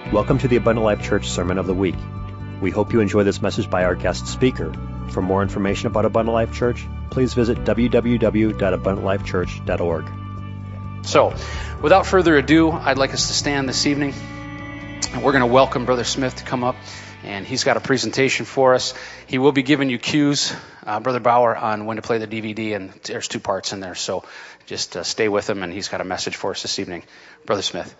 Welcome to the Abundant Life Church Sermon of the Week. We hope you enjoy this message by our guest speaker. For more information about Abundant Life Church, please visit www.abundantlifechurch.org. So, without further ado, I'd like us to stand this evening, and we're going to welcome Brother Smith to come up, and he's got a presentation for us. He will be giving you cues, Brother Bauer, on when to play the DVD, and there's two parts in there, so just stay with him, and he's got a message for us this evening. Brother Smith.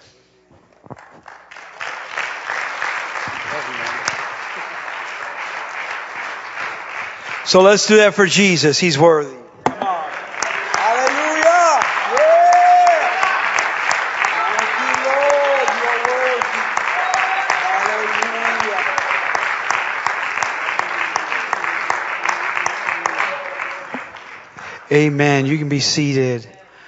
So let's do that for Jesus. He's worthy. Come on. Hallelujah. Yeah. Thank you, Lord. You're worthy. Hallelujah. Amen. You can be seated.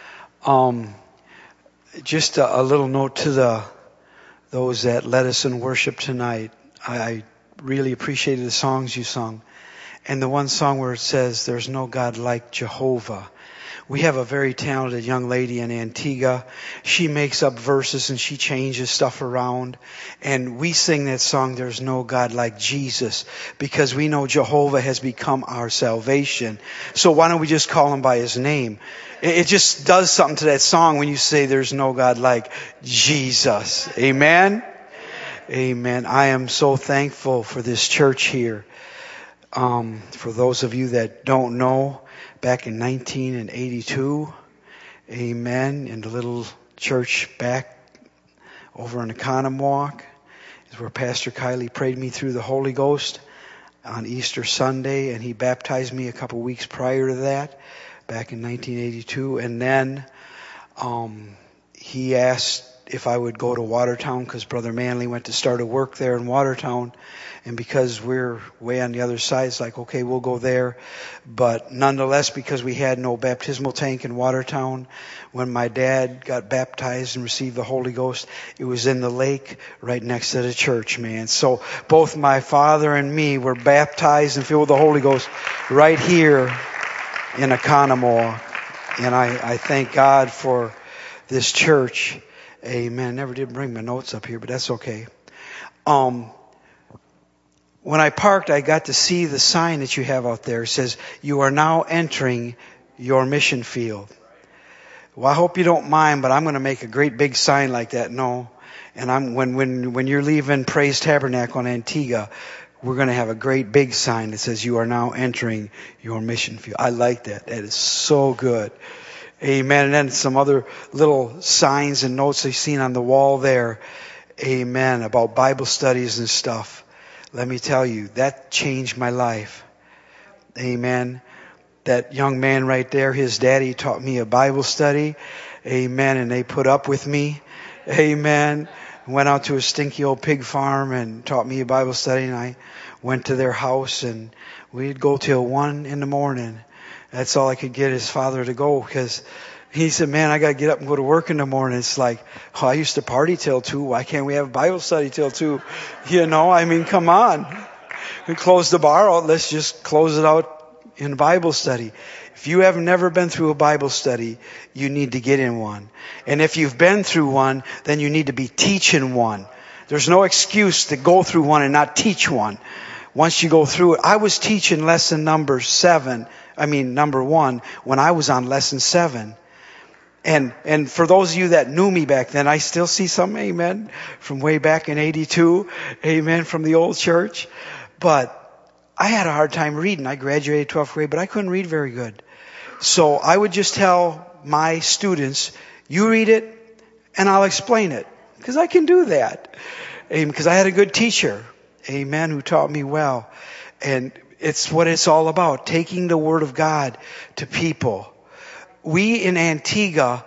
Just a little note to those that led us in worship tonight. I really appreciated the songs you sung. And the one song where it says, "There's no God like Jehovah." We have a very talented young lady in Antigua. She makes up verses and she changes stuff around. And we sing that song, "There's no God like Jesus," because we know Jehovah has become our salvation. So why don't we just call him by his name? It just does something to that song when you say, "There's no God like Jesus." Amen? Amen. I am so thankful for this church here. For those of you that don't know, back in 1982, amen, in the little church back over in Economwalk is where Pastor Kiley prayed me through the Holy Ghost on Easter Sunday, and he baptized me a couple weeks prior to that, back in 1982. And then he asked if I would go to Watertown because Brother Manley went to start a work there in Watertown. And because we're way on the other side, it's like, okay, we'll go there. But nonetheless, because we had no baptismal tank in Watertown, when my dad got baptized and received the Holy Ghost, it was in the lake right next to the church, man. So both my father and me were baptized and filled with the Holy Ghost right here in Economwalk. And I thank God for this church. Amen. Never did bring my notes up here, but that's okay. When I parked, I got to see the sign that you have out there. It says, "You are now entering your mission field." Well, I hope you don't mind, but I'm going to make a great big sign like that. No. And when you're leaving Praise Tabernacle in Antigua, we're going to have a great big sign that says, "You are now entering your mission field." I like that. That is so good. Amen. And then some other little signs and notes I've seen on the wall there. Amen. About Bible studies and stuff. Let me tell you, that changed my life. Amen. That young man right there, his daddy taught me a Bible study. Amen. And they put up with me. Amen. Went out to a stinky old pig farm and taught me a Bible study. And I went to their house and we'd go till 1 a.m. That's all I could get his father to go because he said, "Man, I got to get up and go to work in the morning." It's like, "Oh, I used to party till 2. Why can't we have a Bible study till 2? You know, I mean, come on. We close the bar out. Let's just close it out in Bible study." If you have never been through a Bible study, you need to get in one. And if you've been through one, then you need to be teaching one. There's no excuse to go through one and not teach one. Once you go through it, I was teaching lesson number 1, when I was on lesson 7. And for those of you that knew me back then, I still see some, amen, from way back in 82, amen, from the old church. But I had a hard time reading. I graduated 12th grade, but I couldn't read very good. So I would just tell my students, "You read it and I'll explain it." Because I can do that. Because I had a good teacher, amen, who taught me well. And it's what it's all about, taking the Word of God to people. We in Antigua,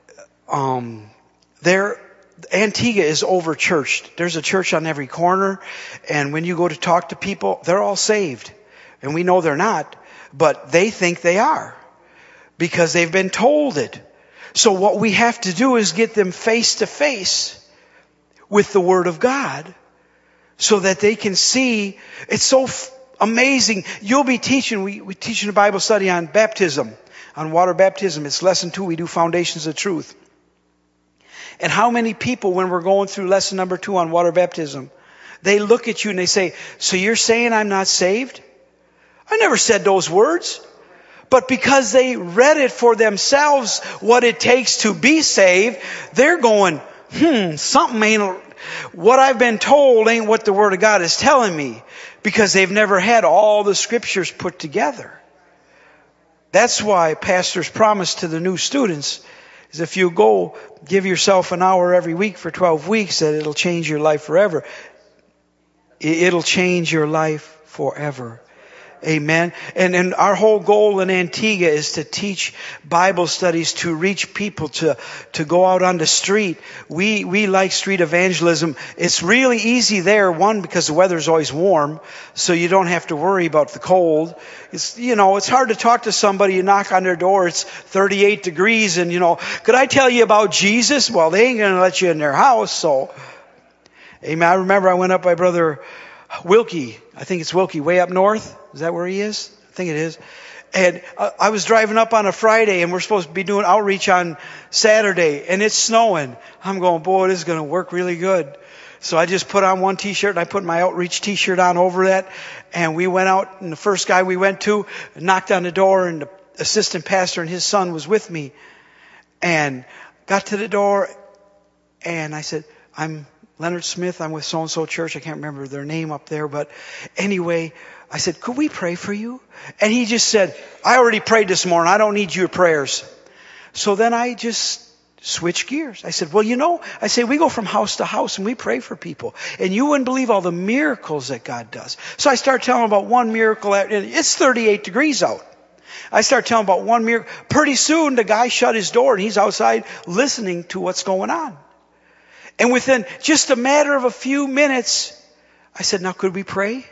Antigua is over-churched. There's a church on every corner, and when you go to talk to people, they're all saved. And we know they're not, but they think they are because they've been told it. So what we have to do is get them face to face with the Word of God so that they can see. It's so amazing. You'll be teaching, we're teaching a Bible study on baptism. On water baptism, it's lesson 2. We do foundations of truth. And how many people, when we're going through lesson number 2 on water baptism, they look at you and they say, so you're saying I'm not saved? I never said those words. But because they read it for themselves, what it takes to be saved, they're going, something ain't, what I've been told ain't what the Word of God is telling me. Because they've never had all the scriptures put together. That's why pastor's promise to the new students is if you go give yourself an hour every week for 12 weeks, that it'll change your life forever. It'll change your life forever. Amen. And our whole goal in Antigua is to teach Bible studies, to reach people, to go out on the street. We like street evangelism. It's really easy there, one, because the weather's always warm, so you don't have to worry about the cold. It's hard to talk to somebody, you knock on their door, it's 38 degrees, and could I tell you about Jesus? Well, they ain't going to let you in their house, so. Amen. I remember I went up by Brother Wilkie. I think it's Wilkie, way up north. Is that where he is? I think it is. And I was driving up on a Friday, and we're supposed to be doing outreach on Saturday, and it's snowing. I'm going, boy, this is going to work really good. So I just put on one t-shirt, and I put my outreach t-shirt on over that, and we went out, and the first guy we went to knocked on the door, and the assistant pastor and his son was with me, and got to the door, and I said, I'm Leonard Smith, I'm with so-and-so church. I can't remember their name up there, but anyway, I said, could we pray for you? And he just said, I already prayed this morning. I don't need your prayers. So then I just switched gears. I said, well, I say we go from house to house and we pray for people. And you wouldn't believe all the miracles that God does. So I started telling him about one miracle. It's 38 degrees out. I started telling him about one miracle. Pretty soon the guy shut his door and he's outside listening to what's going on. And within just a matter of a few minutes, I said, now could we pray?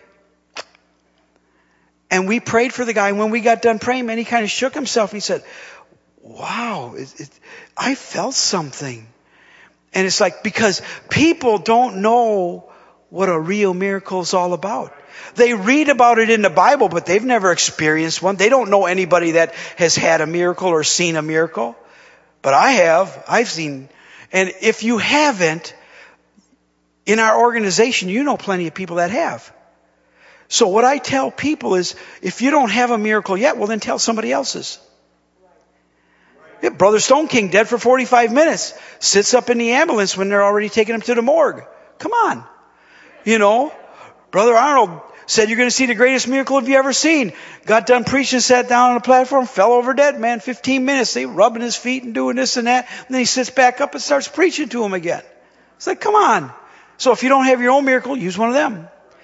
And we prayed for the guy. And when we got done praying, man, he kind of shook himself. He said, wow, I felt something. And it's like, because people don't know what a real miracle is all about. They read about it in the Bible, but they've never experienced one. They don't know anybody that has had a miracle or seen a miracle. But I have. I've seen. And if you haven't, in our organization, you know plenty of people that have. So what I tell people is, if you don't have a miracle yet, well then tell somebody else's. Yeah, Brother Stone King, dead for 45 minutes, sits up in the ambulance when they're already taking him to the morgue. Come on. Brother Arnold said, you're going to see the greatest miracle have you ever seen. Got done preaching, sat down on the platform, fell over dead, man, 15 minutes. They rubbing his feet and doing this and that. And then he sits back up and starts preaching to him again. It's like, come on. So if you don't have your own miracle, use one of them.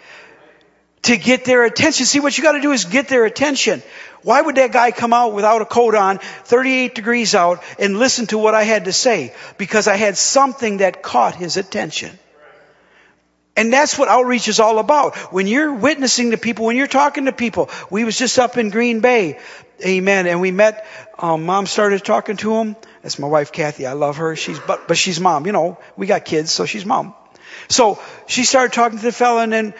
To get their attention. See, what you got to do is get their attention. Why would that guy come out without a coat on, 38 degrees out, and listen to what I had to say? Because I had something that caught his attention. And that's what outreach is all about. When you're witnessing to people, when you're talking to people. We was just up in Green Bay. Amen. And we met, Mom started talking to him. That's my wife, Kathy. I love her. But she's Mom. We got kids, so she's Mom. So she started talking to the fella, and then,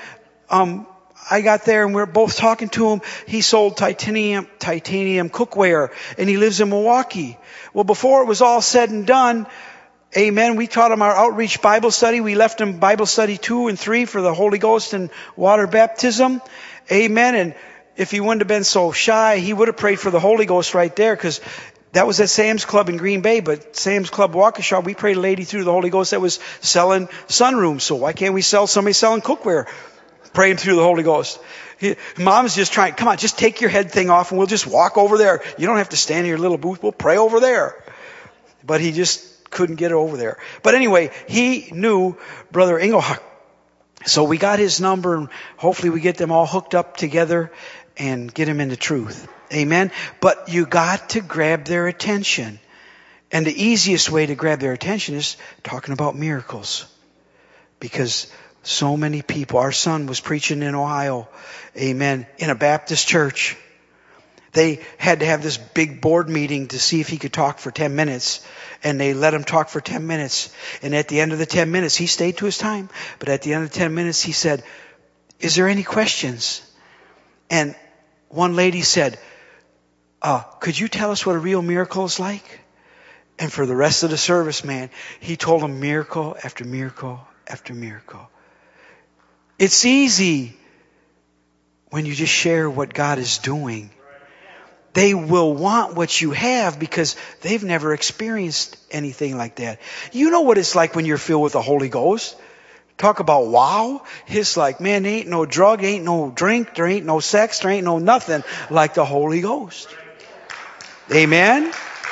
I got there and we're both talking to him. He sold titanium cookware, and he lives in Milwaukee. Well, before it was all said and done, amen, we taught him our outreach Bible study. We left him Bible study 2 and 3 for the Holy Ghost and water baptism. Amen. And if he wouldn't have been so shy, he would have prayed for the Holy Ghost right there, because that was at Sam's Club in Green Bay. But Sam's Club Waukesha, we prayed a lady through the Holy Ghost that was selling sunrooms. So why can't we sell somebody selling cookware? Pray him through the Holy Ghost. Mom's just trying, come on, just take your head thing off and we'll just walk over there. You don't have to stand in your little booth. We'll pray over there. But he just couldn't get it over there. But anyway, he knew Brother Engelhardt. So we got his number, and hopefully we get them all hooked up together and get him into truth. Amen. But you got to grab their attention. And the easiest way to grab their attention is talking about miracles. Because so many people, our son was preaching in Ohio, amen, in a Baptist church. They had to have this big board meeting to see if he could talk for 10 minutes. And they let him talk for 10 minutes. And at the end of the 10 minutes, he stayed to his time. But at the end of the 10 minutes, he said, is there any questions? And one lady said, could you tell us what a real miracle is like? And for the rest of the service, man, he told them miracle after miracle after miracle. It's easy when you just share what God is doing. They will want what you have because they've never experienced anything like that. You know what it's like when you're filled with the Holy Ghost? Talk about wow. It's like, man, there ain't no drug, ain't no drink, there ain't no sex, there ain't no nothing like the Holy Ghost. Amen?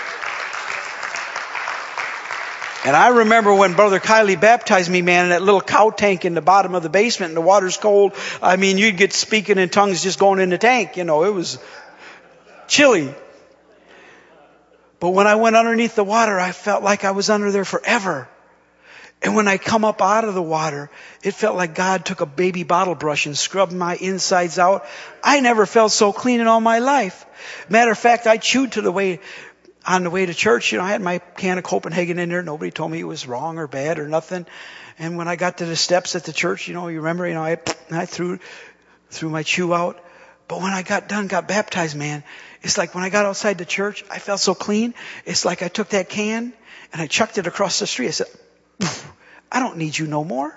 And I remember when Brother Kiley baptized me, man, in that little cow tank in the bottom of the basement and the water's cold. I mean, you'd get speaking in tongues just going in the tank. You know, it was chilly. But when I went underneath the water, I felt like I was under there forever. And when I come up out of the water, it felt like God took a baby bottle brush and scrubbed my insides out. I never felt so clean in all my life. Matter of fact, I chewed on the way to church. You know, I had my can of Copenhagen in there. Nobody told me it was wrong or bad or nothing. And when I got to the steps at the church, you know, you remember, you know, I threw my chew out. But when I got baptized, man, it's like when I got outside the church, I felt so clean. It's like I took that can and I chucked it across the street. I said, I don't need you no more.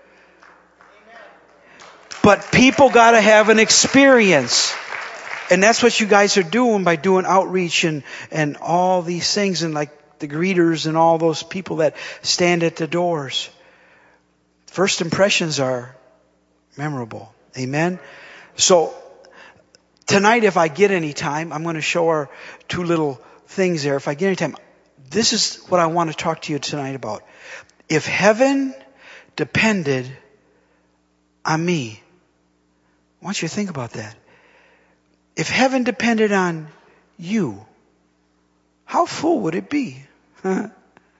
But people got to have an experience. And that's what you guys are doing by doing outreach and all these things, and like the greeters and all those people that stand at the doors. First impressions are memorable. Amen? So tonight, if I get any time, I'm going to show our two little things there. If I get any time, this is what I want to talk to you tonight about. If heaven depended on me, I want you to think about that. If heaven depended on you, how full would it be? Come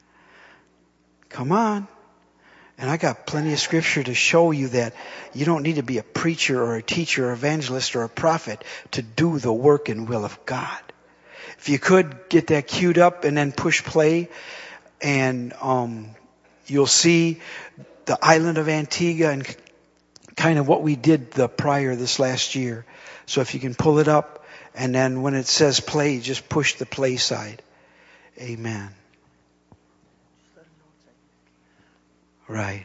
on. And I got plenty of scripture to show you that you don't need to be a preacher or a teacher or evangelist or a prophet to do the work and will of God. If you could get that queued up and then push play, and you'll see the island of Antigua and kind of what we did this last year. So if you can pull it up, and then when it says play, just push the play side. Amen. Right.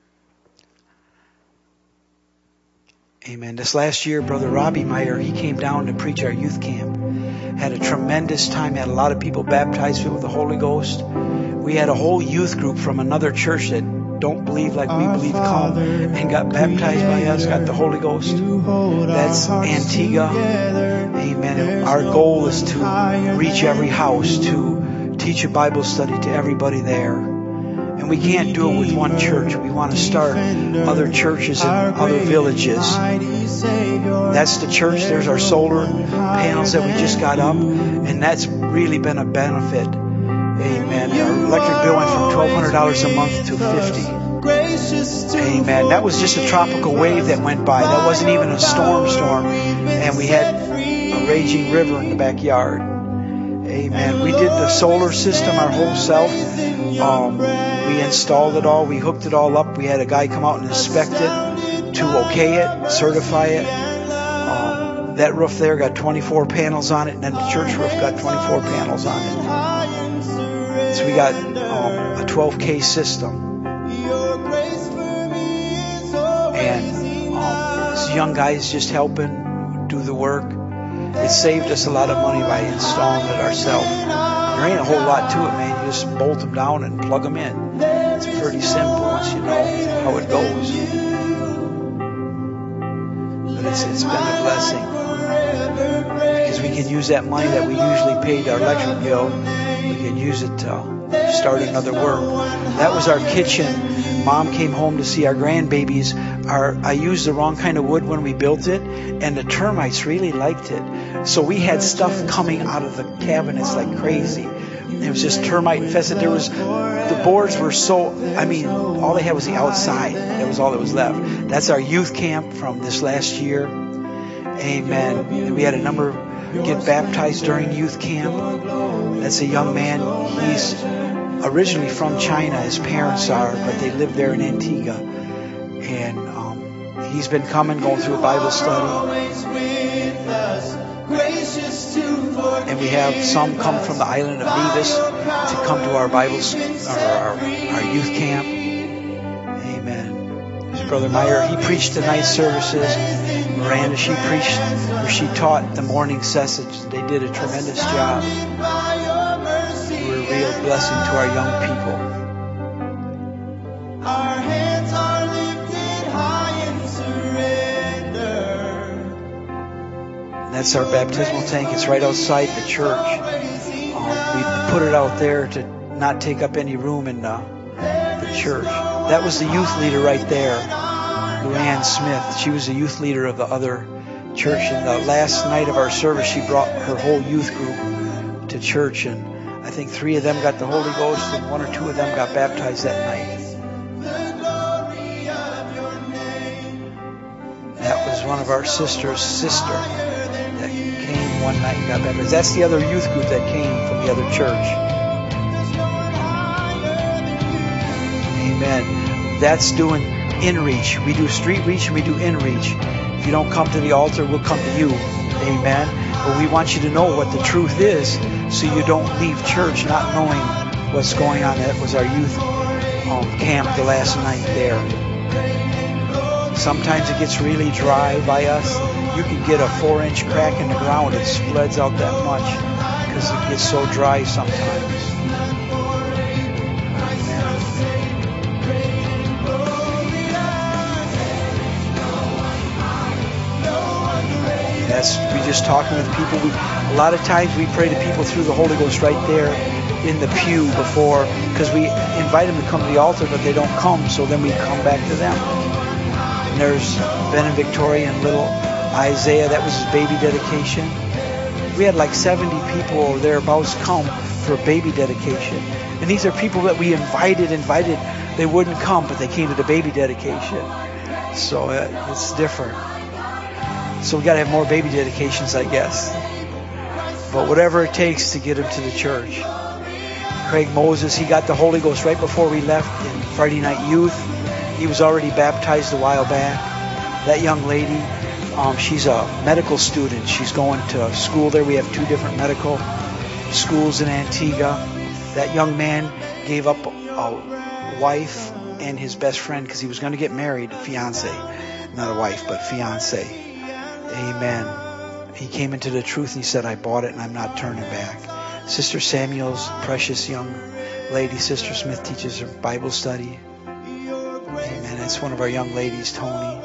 Amen. This last year, Brother Robbie Meyer, he came down to preach our youth camp. Had a tremendous time. Had a lot of people baptized with the Holy Ghost. We had a whole youth group from another church that don't believe like we believe come and got baptized by us, got the Holy Ghost. That's Antigua. Amen. And our goal is to reach every house, to teach a Bible study to everybody there. And we can't do it with one church. We want to start other churches in other villages. That's the church. There's our solar panels that we just got up. And that's really been a benefit. Amen. Our electric bill went from $1,200 a month to $50. Amen. That was just a tropical wave that went by. That wasn't even a storm. And we had a raging river in the backyard. Amen. We did the solar system our whole self. We installed it all. We hooked it all up. We had a guy come out and inspect it to okay it, certify it. That roof there got 24 panels on it, and then the church roof got 24 panels on it. So we got a 12K system. And this young guy is just helping do the work. It saved us a lot of money by installing it ourselves. There ain't a whole lot to it, man. You just bolt them down and plug them in. It's pretty simple once you know how it goes. But it's been a blessing. Because we can use that money that we usually paid our electric bill. We can use it to start another work. That was our kitchen. Mom came home to see our grandbabies. I used the wrong kind of wood when we built it, and the termites really liked it. So we had stuff coming out of the cabinets like crazy. It was just termite infested. The boards were all they had was the outside. That was all that was left. That's our youth camp from this last year. Amen. And we had a number get baptized during youth camp. That's a young man. He's originally from China. His parents are, but they live there in Antigua. And he's been going through a Bible study. And we have some come from the island of Nevis to come to our Bibles, our youth camp. Amen. His brother Meyer, he preached the night services. Miranda, she preached, or she taught the morning message. They did a tremendous job. We're a real blessing to our young people. Our hands are lifted high in surrender. And that's our baptismal tank. It's right outside the church. We put it out there to not take up any room in the church. That was the youth leader right there, Luann Smith. She was the youth leader of the other church. And the last night of our service, she brought her whole youth group to church. And I think 3 of them got the Holy Ghost and 1 or 2 of them got baptized that night. That was one of our sister's sister that came one night and got baptized. That's the other youth group that came from the other church. Amen. That's doing in-reach. We do street reach and we do in-reach. If you don't come to the altar, we'll come to you. Amen. But we want you to know what the truth is so you don't leave church not knowing what's going on. That was our youth camp the last night there. Sometimes it gets really dry by us. You can get a 4-inch crack in the ground. It spreads out that much because it gets so dry sometimes. We just talking with people. A lot of times we pray to people through the Holy Ghost right there in the pew before, because we invite them to come to the altar, but they don't come, so then we come back to them. And there's Ben and Victoria and little Isaiah. That was his baby dedication. We had like 70 people or thereabouts come for a baby dedication. And these are people that we invited. They wouldn't come, but they came to the baby dedication. So it's different. So we got to have more baby dedications, I guess. But whatever it takes to get him to the church. Craig Moses, he got the Holy Ghost right before we left in Friday Night Youth. He was already baptized a while back. That young lady, she's a medical student. She's going to school there. We have 2 different medical schools in Antigua. That young man gave up a wife and his best friend because he was going to get married, a fiance. Not a wife, but fiance. Amen. He came into the truth and he said, I bought it and I'm not turning back. Sister Samuel's precious young lady, Sister Smith, teaches her Bible study. Amen. That's one of our young ladies, Tony.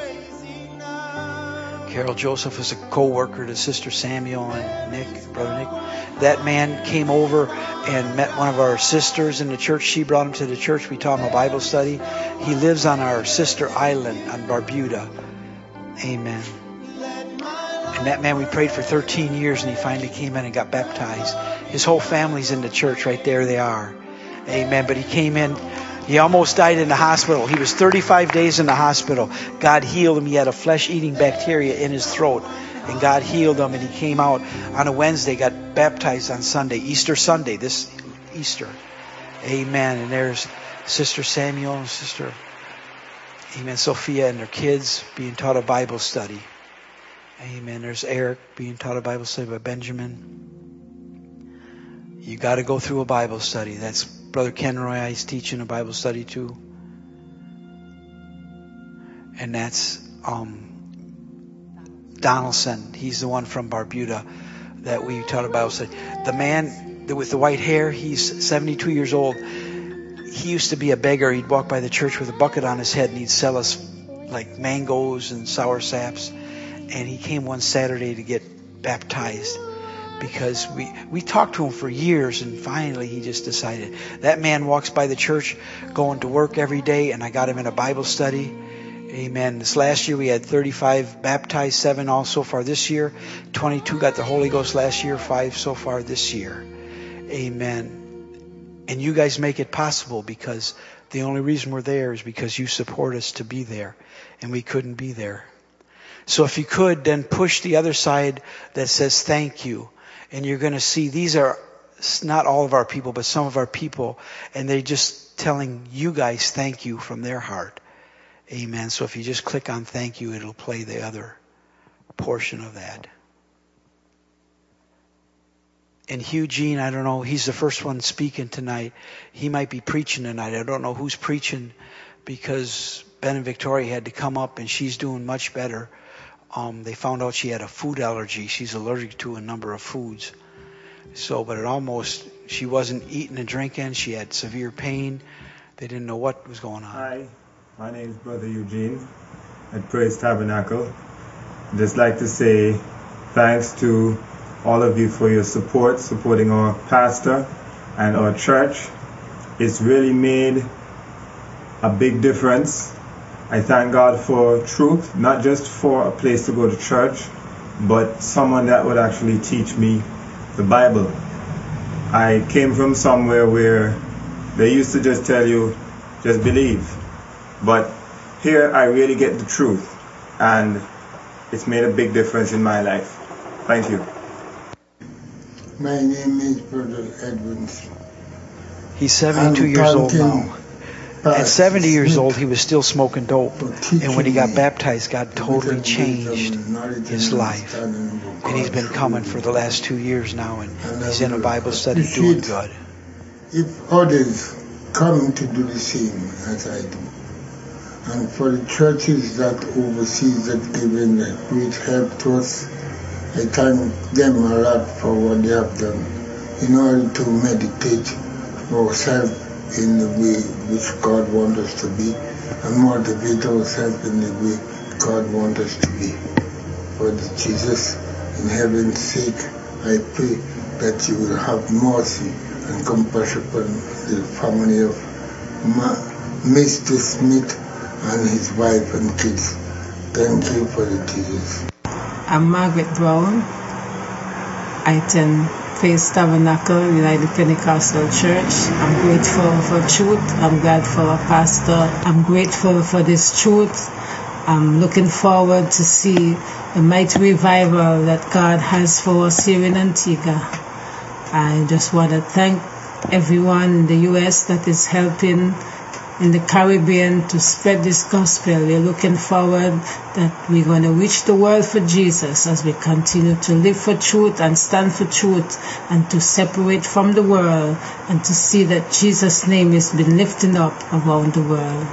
Carol Joseph was a co-worker to Sister Samuel and Nick, Brother Nick. That man came over and met one of our sisters in the church. She brought him to the church. We taught him a Bible study. He lives on our sister island on Barbuda. Amen. And that man we prayed for 13 years and he finally came in and got baptized. His whole family's in the church. Right there they are. Amen. But he came in. He almost died in the hospital. He was 35 days in the hospital. God healed him. He had a flesh-eating bacteria in his throat. And God healed him. And he came out on a Wednesday, got baptized on Sunday, Easter Sunday, this Easter. Amen. And there's Sister Samuel and Sister, amen, Sophia and their kids being taught a Bible study. Amen. There's Eric being taught a Bible study by Benjamin. You got to go through a Bible study. That's Brother Ken Roy. He's teaching a Bible study too. And that's Donaldson. He's the one from Barbuda that we taught a Bible study. The man with the white hair, he's 72 years old. He used to be a beggar. He'd walk by the church with a bucket on his head and he'd sell us like mangoes and sour saps. And he came one Saturday to get baptized because we talked to him for years, and finally he just decided. That man walks by the church going to work every day, and I got him in a Bible study. Amen. This last year we had 35 baptized, 7 all so far this year. 22 got the Holy Ghost last year, 5 so far this year. Amen. And you guys make it possible because the only reason we're there is because you support us to be there, and we couldn't be there. So if you could, then push the other side that says thank you. And you're going to see these are not all of our people, but some of our people. And they're just telling you guys thank you from their heart. Amen. So if you just click on thank you, it'll play the other portion of that. And Hugh Jean, I don't know, he's the first one speaking tonight. He might be preaching tonight. I don't know who's preaching because Ben and Victoria had to come up and she's doing much better. They found out she had a food allergy. She's allergic to a number of foods. So, but she wasn't eating and drinking. She had severe pain. They didn't know what was going on. Hi, my name is Brother Eugene at Praise Tabernacle. I'd just like to say thanks to all of you for your support, supporting our pastor and our church. It's really made a big difference. I thank God for truth, not just for a place to go to church, but someone that would actually teach me the Bible. I came from somewhere where they used to just tell you, just believe. But here I really get the truth, and it's made a big difference in my life. Thank you. My name is Brother Edwins. He's 72 years old now. At 70 years old, he was still smoking dope. And when he got baptized, God totally changed his life. And he's been coming for the last 2 years now, and he's in a Bible study doing good. If others come to do the same as I do, and for the churches that overseas that given great help to us, I thank them a lot for what they have done in order to meditate ourselves in the way which God wants us to be and motivate ourselves in the way God wants us to be. For Jesus, in heaven's sake, I pray that you will have mercy and compassion upon the family of Mr. Smith and his wife and kids. Thank you for the Jesus. I'm Margaret Brown. I attend Praise Tabernacle United Pentecostal Church. I'm grateful for truth. I'm glad for our pastor. I'm grateful for this truth. I'm looking forward to see the mighty revival that God has for us here in Antigua. I just want to thank everyone in the U.S. that is helping in the Caribbean to spread this gospel. We're looking forward that we're going to reach the world for Jesus as we continue to live for truth and stand for truth and to separate from the world and to see that Jesus' name has been lifted up around the world.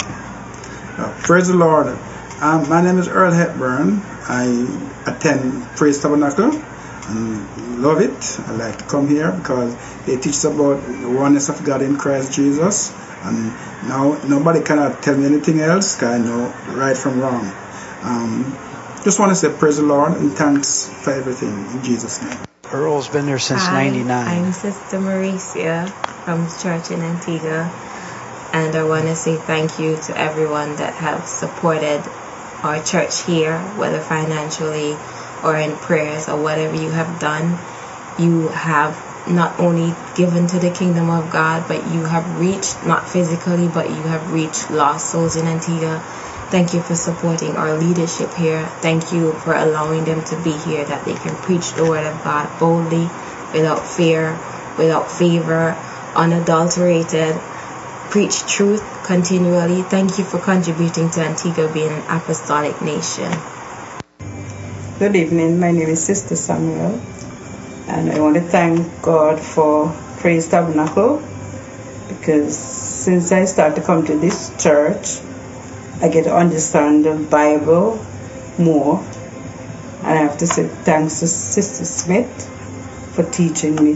Praise the Lord. My name is Earl Hepburn. I attend Praise Tabernacle and love it. I like to come here because they teach us about the oneness of God in Christ Jesus. And now nobody cannot tell me anything else because I know right from wrong. Just want to say praise the Lord and thanks for everything in Jesus' name. Earl's been there since Hi, 99. I'm Sister Mauricia from the church in Antigua, and I want to say thank you to everyone that have supported our church here, whether financially or in prayers or whatever you have done. You have not only given to the kingdom of God, but you have reached, not physically, but you have reached lost souls in Antigua. Thank you for supporting our leadership here. Thank you for allowing them to be here, that they can preach the word of God boldly, without fear, without favor, unadulterated, preach truth continually. Thank you for contributing to Antigua being an apostolic nation. Good evening, my name is Sister Samuel. And I want to thank God for Praise Tabernacle, because since I started to come to this church, I get to understand the Bible more. And I have to say thanks to Sister Smith for teaching me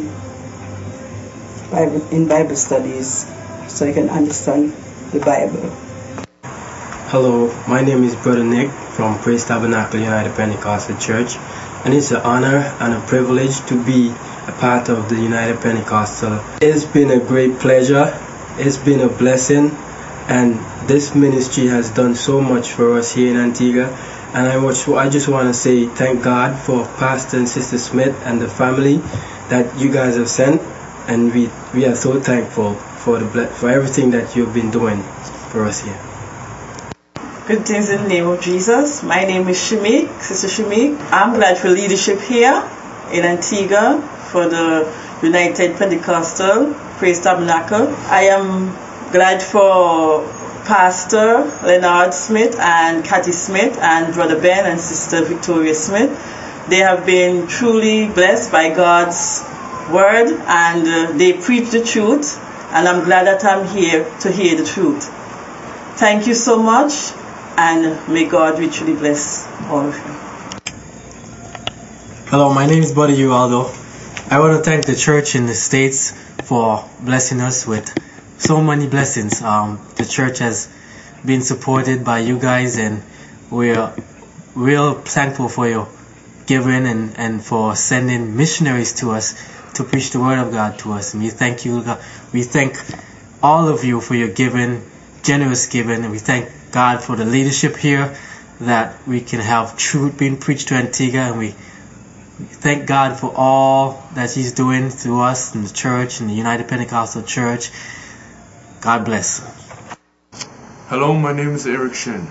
in Bible studies so I can understand the Bible. Hello, my name is Brother Nick from Praise Tabernacle United Pentecostal Church. And it's an honor and a privilege to be a part of the United Pentecostal. It's been a great pleasure. It's been a blessing. And this ministry has done so much for us here in Antigua. And I just want to say thank God for Pastor and Sister Smith and the family that you guys have sent. And we are so thankful for everything that you've been doing for us here. Greetings in the name of Jesus. My name is Shamik, Sister Shamik. I'm glad for leadership here in Antigua for the United Pentecostal Praise Tabernacle. I am glad for Pastor Leonard Smith and Kathy Smith and Brother Ben and Sister Victoria Smith. They have been truly blessed by God's word, and they preach the truth, and I'm glad that I'm here to hear the truth. Thank you so much, and may God richly bless all of you. Hello, my name is Buddy Ualdo. I want to thank the church in the States for blessing us with so many blessings. The church has been supported by you guys, and we're real thankful for your giving and for sending missionaries to us to preach the word of God to us. And we thank you. We thank all of you for your giving, generous giving, and we thank God for the leadership here, that we can have truth being preached to Antigua, and we thank God for all that He's doing through us in the church, in the United Pentecostal Church. God bless. Hello, my name is Eric Shen.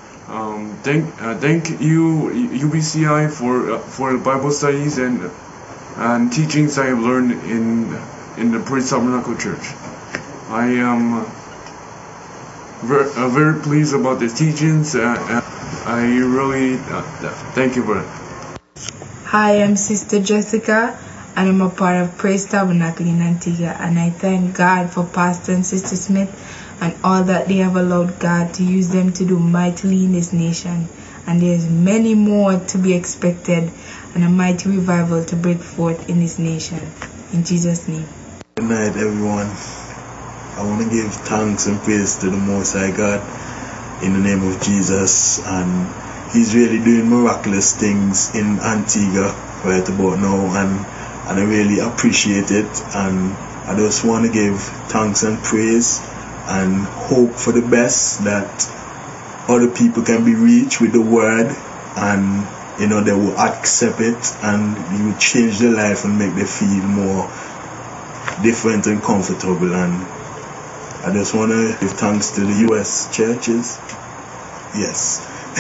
Thank you UBCI for the Bible studies and teachings I have learned in the Praise Tabernacle Church. I am very pleased about the teachings. I really thank you for it. Hi, I'm Sister Jessica, and I'm a part of Praise Tabernacle in Antigua, and I thank God for Pastor and Sister Smith and all that they have allowed God to use them to do mightily in this nation. And there's many more to be expected, and a mighty revival to break forth in this nation. In Jesus' name. Good night, everyone. I want to give thanks and praise to the Most High God in the name of Jesus, and He's really doing miraculous things in Antigua right about now, and I really appreciate it. And I just want to give thanks and praise and hope for the best, that other people can be reached with the word, and they will accept it, and you will change their life and make them feel more different and comfortable. And I just want to give thanks to the U.S. churches. Yes.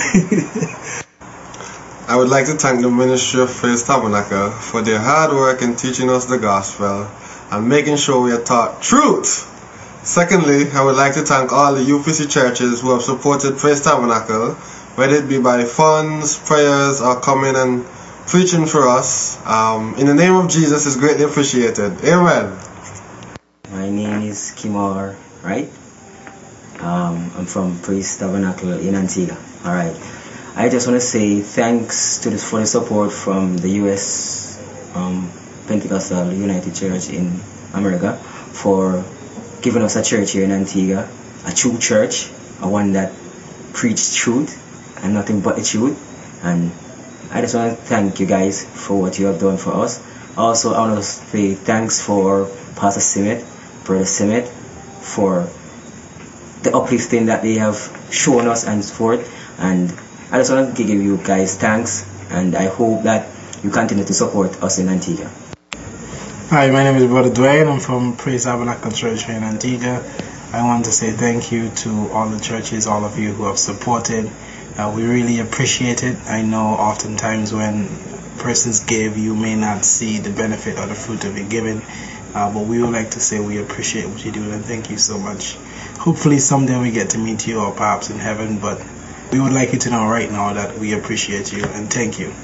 I would like to thank the Ministry of Praise Tabernacle for their hard work in teaching us the gospel and making sure we are taught truth. Secondly, I would like to thank all the UPC churches who have supported Praise Tabernacle, whether it be by funds, prayers, or coming and preaching for us. In the name of Jesus, is greatly appreciated. Amen. My name is Kimar, right? I'm from Praise Tabernacle in Antigua. Alright. I just want to say thanks for the support from the U.S. Pentecostal United Church in America for giving us a church here in Antigua, a true church, a one that preaches truth and nothing but the truth. And I just want to thank you guys for what you have done for us. Also, I want to say thanks for Pastor Simmet, Brother Simmet, for the uplifting that they have shown us and so forth. And I just want to give you guys thanks, and I hope that you continue to support us in Antigua. Hi, my name is Brother Dwayne. I'm from Praise Tabernacle Church here in Antigua. I want to say thank you to all the churches, all of you who have supported. We really appreciate it. I know oftentimes when persons give, you may not see the benefit or the fruit of your giving, but we would like to say we appreciate what you do, and thank you so much. Hopefully someday we get to meet you, or perhaps in heaven, but we would like you to know right now that we appreciate you, and thank you.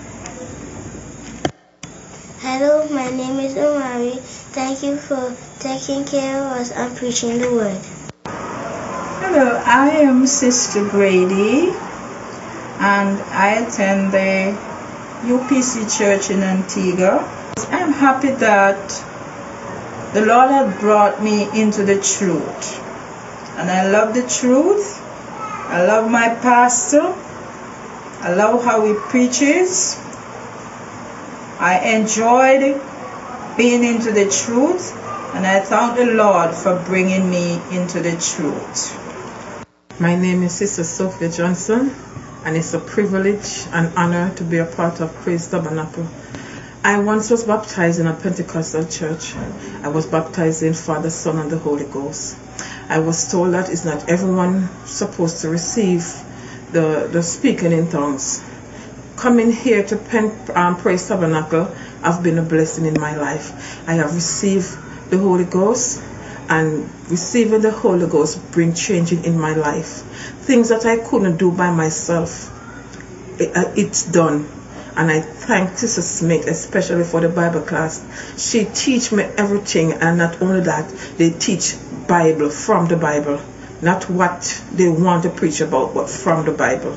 Hello, my name is Omari. Thank you for taking care of us and preaching the word. Hello, I am Sister Grady, and I attend the UPC Church in Antigua. I am happy that the Lord has brought me into the truth, and I love the truth. I love my pastor. I love how he preaches. I enjoyed being into the truth, and I thank the Lord for bringing me into the truth. My name is Sister Sophia Johnson, and it's a privilege and honor to be a part of Praise Tabernacle. I once was baptized in a Pentecostal church. I was baptized in Father, Son, and the Holy Ghost. I was told that it's not everyone supposed to receive the speaking in tongues. Coming here to Praise Tabernacle have been a blessing in my life. I have received the Holy Ghost, and receiving the Holy Ghost bring changing in my life. Things that I couldn't do by myself, it's done. And I thank Sister Smith, especially for the Bible class. She teach me everything, and not only that, they teach Bible from the Bible. Not what they want to preach about, but from the Bible.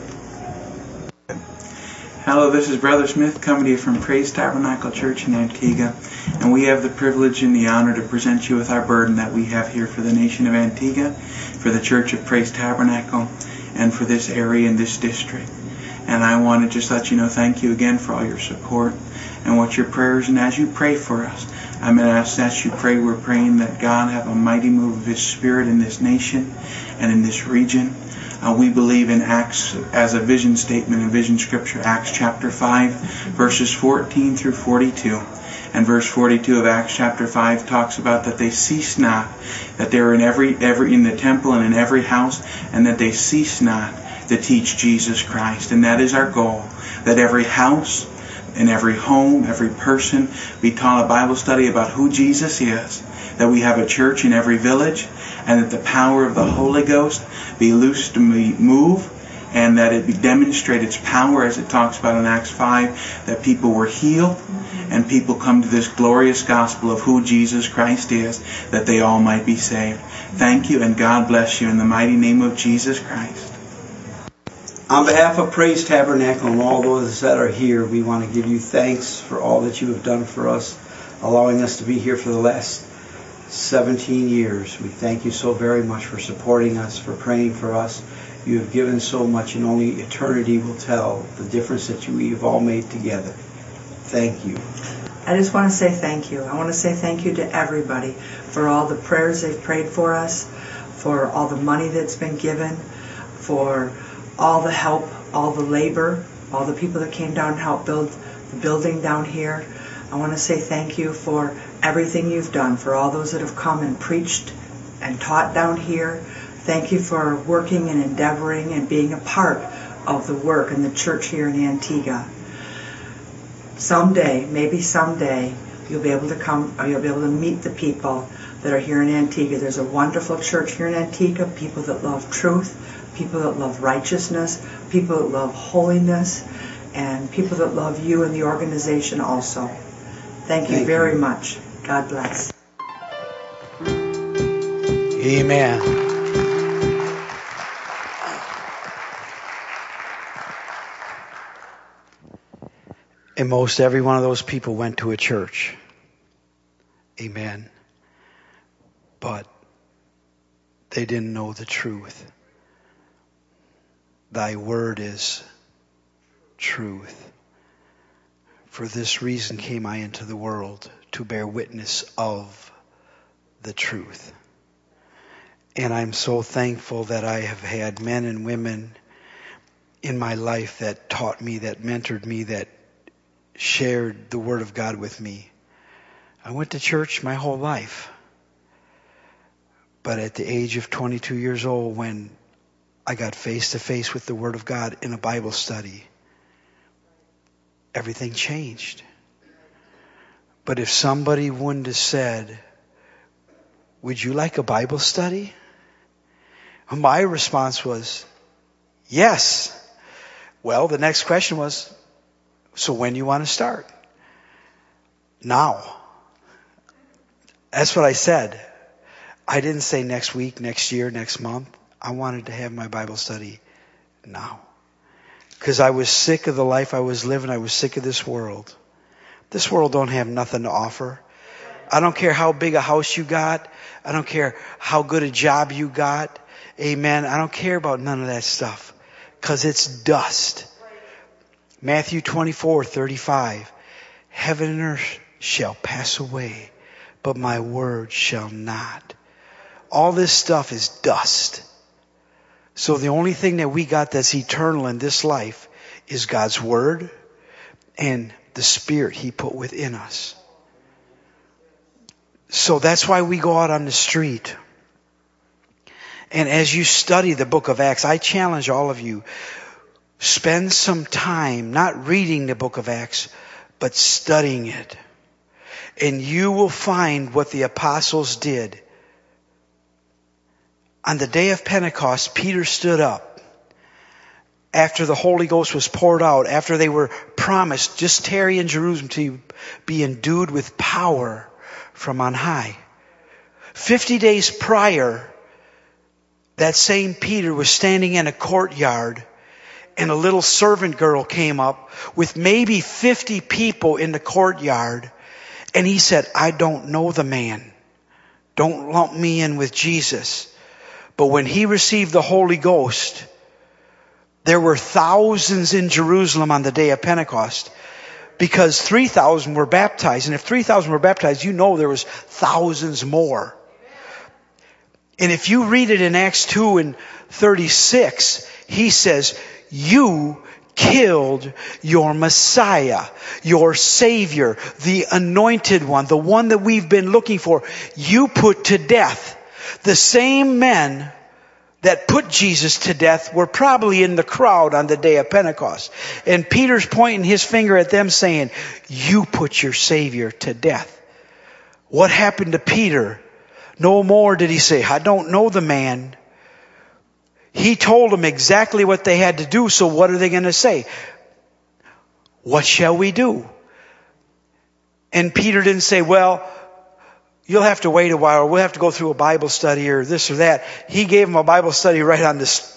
Hello, this is Brother Smith coming to you from Praise Tabernacle Church in Antigua, and we have the privilege and the honor to present you with our burden that we have here for the nation of Antigua, for the Church of Praise Tabernacle, and for this area and this district. And I want to just let you know, thank you again for all your support and what your prayers, and as you pray for us, I'm going to ask that you pray. We're praying that God have a mighty move of His Spirit in this nation and in this region. We believe in Acts as a vision statement in vision scripture, Acts chapter 5, verses 14 through 42. And verse 42 of Acts chapter 5 talks about that they cease not, that they were in in the temple and in every house, and that they cease not to teach Jesus Christ. And that is our goal, that every house, in every home, every person be taught a Bible study about who Jesus is, that we have a church in every village, and that the power of the Holy Ghost be loosed to move, and that it be demonstrate its power, as it talks about in Acts 5, that people were healed, and people come to this glorious gospel of who Jesus Christ is, that they all might be saved. Thank you, and God bless you in the mighty name of Jesus Christ. On behalf of Praise Tabernacle and all those that are here, we want to give you thanks for all that you have done for us, allowing us to be here for the last 17 years. We thank you so very much for supporting us, for praying for us. You have given so much, and only eternity will tell the difference that we have all made together. Thank you. I just want to say thank you. I want to say thank you to everybody for all the prayers they've prayed for us, for all the money that's been given, for all the help, all the labor, all the people that came down and helped build the building down here. I want to say thank you for everything you've done, for all those that have come and preached and taught down here. Thank you for working and endeavoring and being a part of the work in the church here in Antigua. Someday, maybe someday, you'll be able to come, or you'll be able to meet the people that are here in Antigua. There's a wonderful church here in Antigua, people that love truth, people that love righteousness, people that love holiness, and people that love you and the organization also. Thank you very much. God bless. Amen. And most every one of those people went to a church. Amen. But they didn't know the truth. Thy word is truth. For this reason came I into the world, to bear witness of the truth. And I'm so thankful that I have had men and women in my life that taught me, that mentored me, that shared the Word of God with me. I went to church my whole life. But at the age of 22 years old, when I got face to face with the Word of God in a Bible study, everything changed. But if somebody wouldn't have said, would you like a Bible study? My response was, yes. Well, the next question was, so when do you want to start? Now. That's what I said. I didn't say next week, next year, next month. I wanted to have my Bible study now. Because I was sick of the life I was living. I was sick of this world. This world don't have nothing to offer. I don't care how big a house you got. I don't care how good a job you got. Amen. I don't care about none of that stuff. Because it's dust. Matthew 24:35. Heaven and earth shall pass away, but my word shall not. All this stuff is dust. So the only thing that we got that's eternal in this life is God's word and the Spirit He put within us. So that's why we go out on the street. And as you study the book of Acts, I challenge all of you, spend some time not reading the book of Acts, but studying it. And you will find what the apostles did. On the day of Pentecost, Peter stood up. After the Holy Ghost was poured out, after they were promised, just tarry in Jerusalem till you be endued with power from on high. 50 days prior, that same Peter was standing in a courtyard, and a little servant girl came up with maybe 50 people in the courtyard, and he said, I don't know the man. Don't lump me in with Jesus. But when he received the Holy Ghost, there were thousands in Jerusalem on the day of Pentecost, because 3,000 were baptized. And if 3,000 were baptized, you know there was thousands more. And if you read it in Acts 2 and 36, he says, you killed your Messiah, your Savior, the anointed one, the one that we've been looking for. You put to death. The same men that put Jesus to death were probably in the crowd on the day of Pentecost. And Peter's pointing his finger at them saying, you put your Savior to death. What happened to Peter? No more did he say, I don't know the man. He told them exactly what they had to do, so what are they going to say? What shall we do? And Peter didn't say, well, you'll have to wait a while, or we'll have to go through a Bible study or this or that. He gave them a Bible study right on this.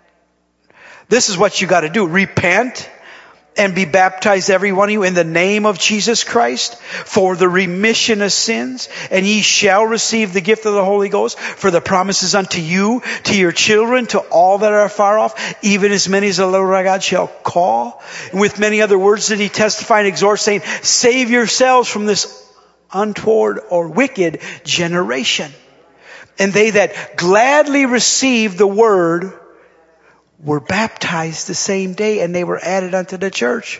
This is what you got to do. Repent and be baptized, every one of you, in the name of Jesus Christ for the remission of sins. And ye shall receive the gift of the Holy Ghost, for the promises unto you, to your children, to all that are far off, even as many as the Lord our God shall call. And with many other words did he testify and exhort, saying, save yourselves from this untoward or wicked generation. And they that gladly received the word were baptized the same day, and they were added unto the church.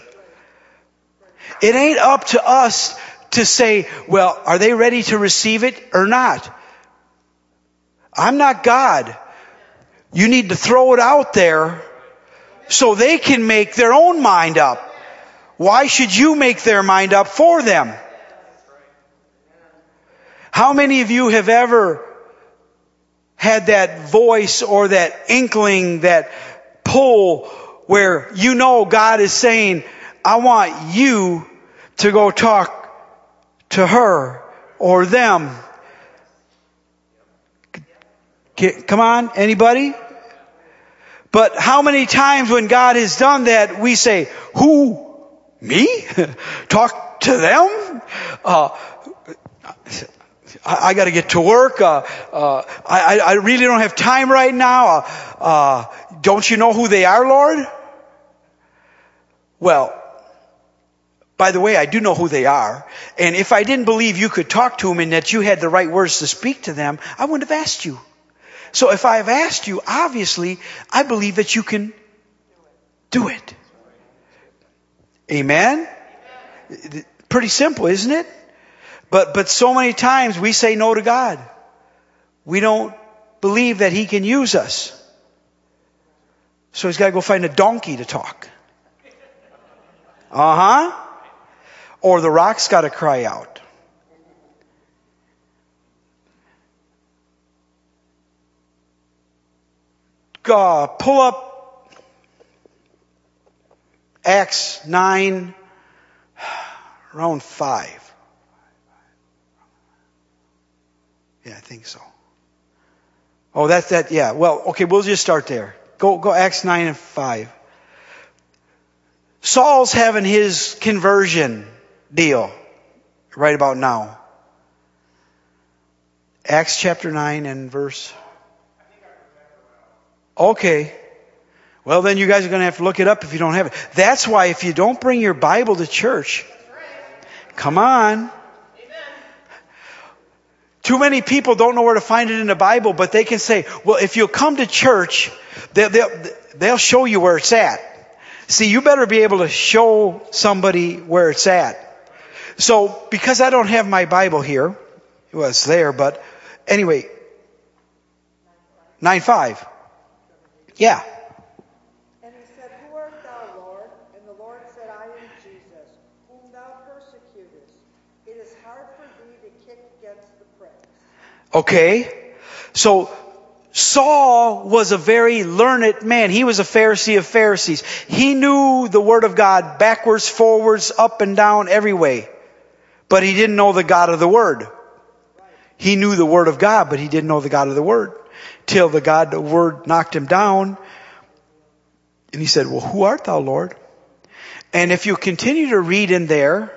It ain't up to us to say, well, are they ready to receive it or not? I'm not God. You need to throw it out there so they can make their own mind up. Why should you make their mind up for them? How many of you have ever had that voice or that inkling, that pull, where you know God is saying, I want you to go talk to her or them? Come on, anybody? But how many times when God has done that, we say, who? Me? Talk to them? I got to get to work. I really don't have time right now. Don't you know who they are, Lord? Well, by the way, I do know who they are. And if I didn't believe you could talk to them and that you had the right words to speak to them, I wouldn't have asked you. So if I have asked you, obviously, I believe that you can do it. Amen? Pretty simple, isn't it? But so many times we say no to God. We don't believe that He can use us. So He's got to go find a donkey to talk. Or the rock's got to cry out. God, pull up Acts 9, around 5. Yeah, I think so. Oh, that's that. Yeah. Well, okay, we'll just start there. Go Acts 9 and 5. Saul's having his conversion deal right about now. Acts chapter 9 and verse. Okay. Well, then you guys are going to have to look it up if you don't have it. That's why if you don't bring your Bible to church, come on. Too many people don't know where to find it in the Bible, but they can say, well, if you'll come to church, they'll show you where it's at. See, you better be able to show somebody where it's at. So, because I don't have my Bible here, well, it's there, but anyway, 9:5. Yeah. And he said, who art thou, Lord? And the Lord said, I am Jesus, whom thou persecutest. It is hard for thee to kick against the pricks. Okay. So, Saul was a very learned man. He was a Pharisee of Pharisees. He knew the Word of God backwards, forwards, up and down, every way. But he didn't know the God of the Word. He knew the Word of God, but he didn't know the God of the Word. Till the Word knocked him down. And he said, well, who art thou, Lord? And if you continue to read in there,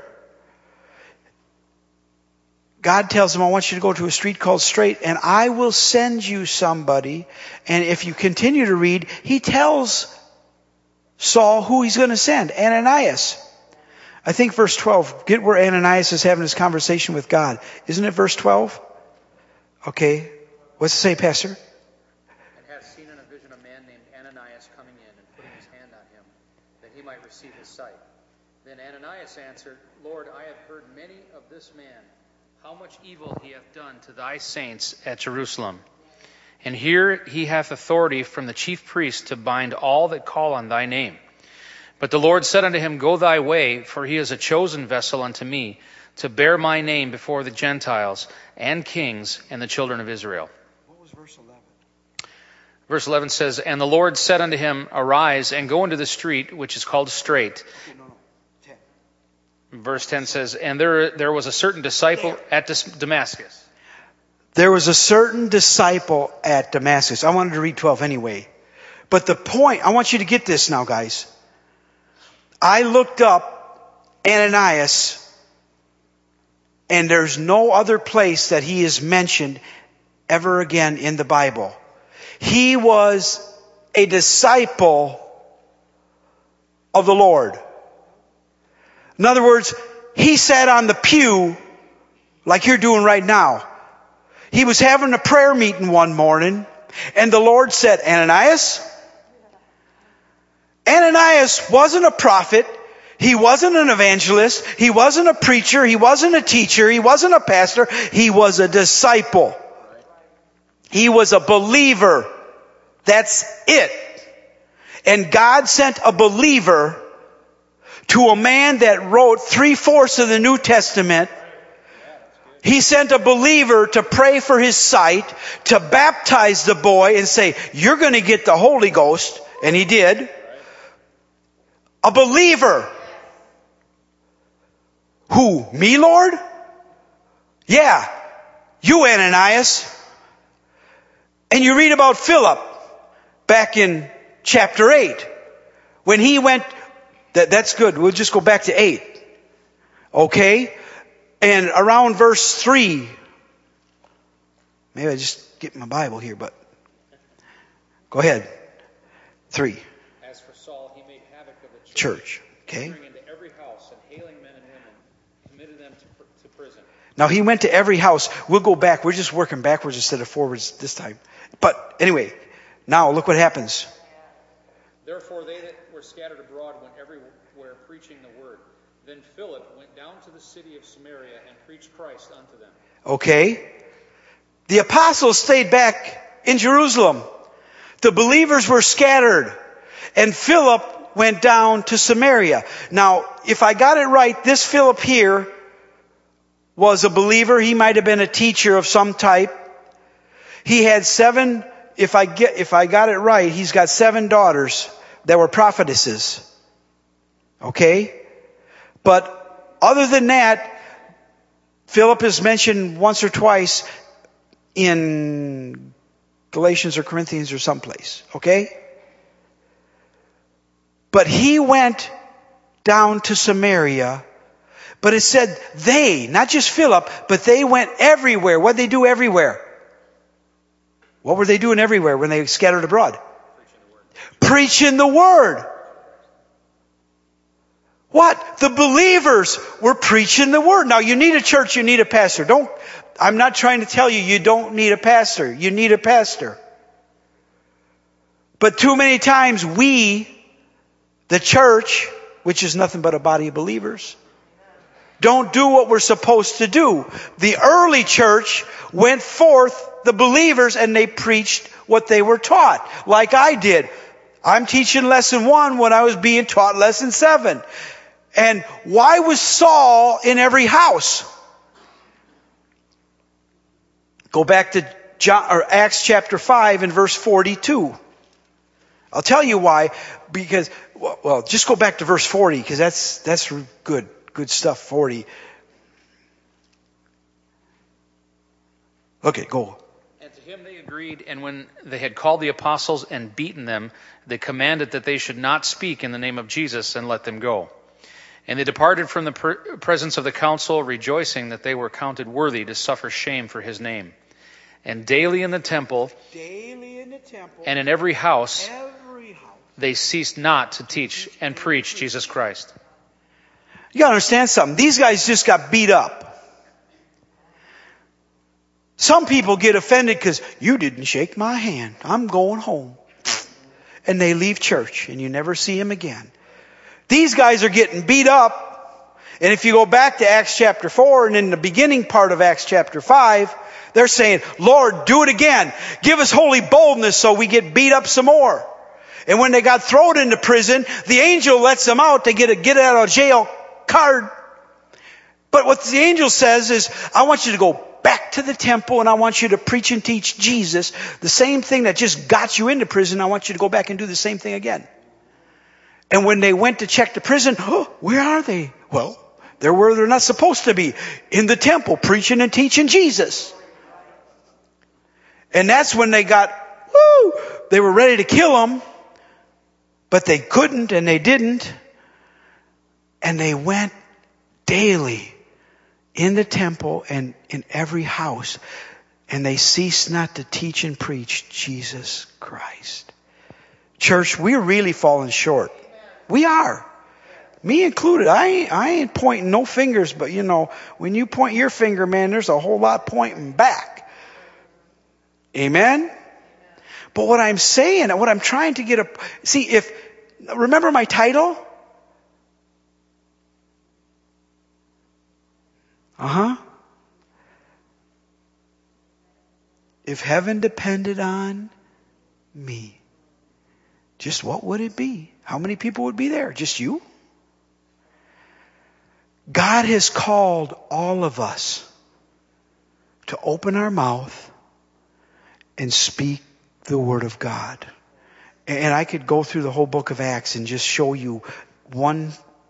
God tells him, I want you to go to a street called Straight, and I will send you somebody. And if you continue to read, he tells Saul who he's going to send, Ananias. I think verse 12, get where Ananias is having his conversation with God. Isn't it verse 12? Okay. What's it say, Pastor? And hath seen in a vision a man named Ananias coming in and putting his hand on him, that he might receive his sight. Then Ananias answered, Lord, I have heard many of this man, how much evil he hath done to thy saints at Jerusalem. And here he hath authority from the chief priest to bind all that call on thy name. But the Lord said unto him, Go thy way, for he is a chosen vessel unto me, to bear my name before the Gentiles and kings and the children of Israel. What was verse 11? Verse 11 says, And the Lord said unto him, Arise, and go into the street, which is called Straight. Verse 10 says, And there was a certain disciple at Damascus. There was a certain disciple at Damascus. I wanted to read 12 anyway. But the point, I want you to get this now, guys. I looked up Ananias, and there's no other place that he is mentioned ever again in the Bible. He was a disciple of the Lord. In other words, he sat on the pew like you're doing right now. He was having a prayer meeting one morning, and the Lord said, Ananias? Ananias wasn't a prophet. He wasn't an evangelist. He wasn't a preacher. He wasn't a teacher. He wasn't a pastor. He was a disciple. He was a believer. That's it. And God sent a believer to a man that wrote 3/4 of the New Testament. He sent a believer to pray for his sight, to baptize the boy and say, you're going to get the Holy Ghost. And he did. A believer. Who? Me, Lord? Yeah. You, Ananias. And you read about Philip back in chapter 8. When he went, that's good. We'll just go back to 8. Okay? And around verse 3, maybe I just get my Bible here, but go ahead. 3. As for Saul, he made havoc of the Church. Okay? entering into every house and hailing men and women, committed them to prison. Now he went to every house. We'll go back. We're just working backwards instead of forwards this time. But anyway, now look what happens. Therefore they that were scattered abroad went everywhere preaching the word. Then Philip went down to the city of Samaria and preached Christ unto them. Okay? The apostles stayed back in Jerusalem. The believers were scattered. And Philip went down to Samaria. Now, if I got it right, this Philip here was a believer. He might have been a teacher of some type. He had 7, if I got it right, he's got 7 daughters that were prophetesses. Okay? But other than that, Philip is mentioned once or twice in Galatians or Corinthians or someplace. Okay? But he went down to Samaria. But it said they, not just Philip, but they went everywhere. What did they do everywhere? What were they doing everywhere when they scattered abroad? Preaching the word. What? The believers were preaching the word. Now you need a church, you need a pastor. I'm not trying to tell you you don't need a pastor. You need a pastor. But too many times we, the church, which is nothing but a body of believers, don't do what we're supposed to do. The early church went forth, the believers, and they preached what they were taught. Like I did. I'm teaching lesson 1 when I was being taught lesson 7. And why was Saul in every house? Go back to Acts chapter 5 and verse 42. I'll tell you why, because, well, just go back to verse 40, because that's good stuff, 40. Okay, go. And to him they agreed, and when they had called the apostles and beaten them, they commanded that they should not speak in the name of Jesus, and let them go. And they departed from the presence of the council, rejoicing that they were counted worthy to suffer shame for his name. And daily in the temple, and in every house, they ceased not to teach and preach Jesus Christ. You gotta understand something. These guys just got beat up. Some people get offended because you didn't shake my hand. I'm going home. And they leave church and you never see them again. These guys are getting beat up. And if you go back to Acts chapter 4 and in the beginning part of Acts chapter 5, they're saying, Lord, do it again. Give us holy boldness so we get beat up some more. And when they got thrown into prison, the angel lets them out. They get a get out of jail card. But what the angel says is, I want you to go back to the temple and I want you to preach and teach Jesus. The same thing that just got you into prison, I want you to go back and do the same thing again. And when they went to check the prison, where are they? Well, they're where they're not supposed to be. In the temple, preaching and teaching Jesus. And that's when they they were ready to kill him. But they couldn't and they didn't. And they went daily in the temple and in every house. And they ceased not to teach and preach Jesus Christ. Church, we're really falling short. We are. Me included. I ain't pointing no fingers, but you know, when you point your finger, man, there's a whole lot pointing back. Amen? But what I'm saying, what I'm trying to get remember my title? If heaven depended on me, just what would it be? How many people would be there? Just you? God has called all of us to open our mouth and speak the Word of God. And I could go through the whole book of Acts and just show you one.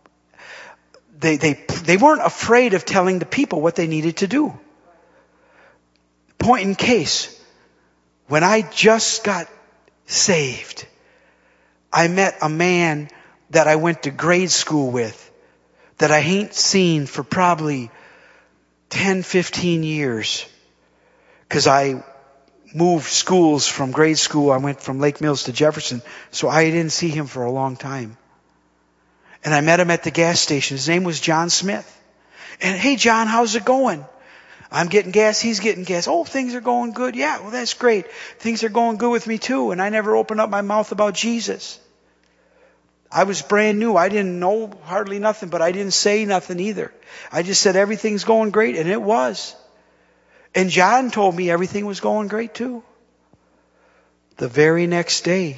They weren't afraid of telling the people what they needed to do. Point in case, when I just got saved, I met a man that I went to grade school with that I ain't seen for probably 10, 15 years. Because I moved schools from grade school. I went from Lake Mills to Jefferson. So I didn't see him for a long time. And I met him at the gas station. His name was John Smith. And hey, John, how's it going? I'm getting gas. He's getting gas. Oh, things are going good. Yeah, well, that's great. Things are going good with me too. And I never opened up my mouth about Jesus. I was brand new. I didn't know hardly nothing, but I didn't say nothing either. I just said everything's going great, and it was. And John told me everything was going great too. The very next day,